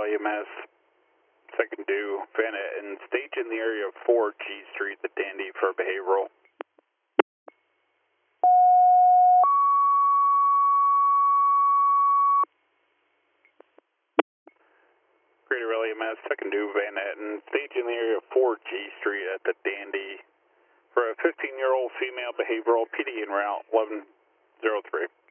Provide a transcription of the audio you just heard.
EMS, second due, Van and stage in the area of 4 G Street, the Dandy, for behavioral. Greater EMS, second due, Van and stage in the area of 4 G Street at the Dandy for a 15-year-old female behavioral, PD en route 1103.